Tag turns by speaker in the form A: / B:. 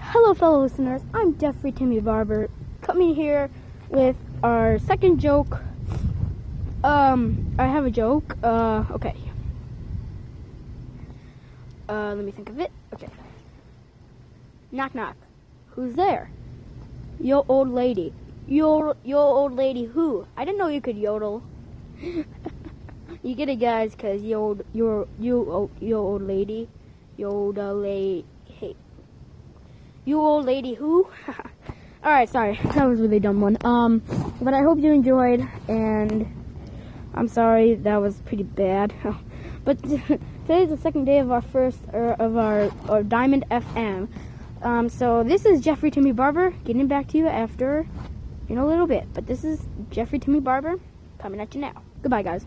A: Hello fellow listeners, I'm Jeffrey Timmy Barber, coming here with our second joke. I have a joke. Okay. Let me think of it. Okay. Knock knock. Who's there? Yo old lady. Yo old lady who? I didn't know you could yodel. You get it, guys, cause you old lady. Yodelay. Hey. You old lady who? Alright, sorry. That was a really dumb one. But I hope you enjoyed, and I'm sorry that was pretty bad. But today's the second day of our our Diamond FM. So this is Jeffrey Timmy Barber getting back to you after in a little bit. But this is Jeffrey Timmy Barber coming at you now. Goodbye, guys.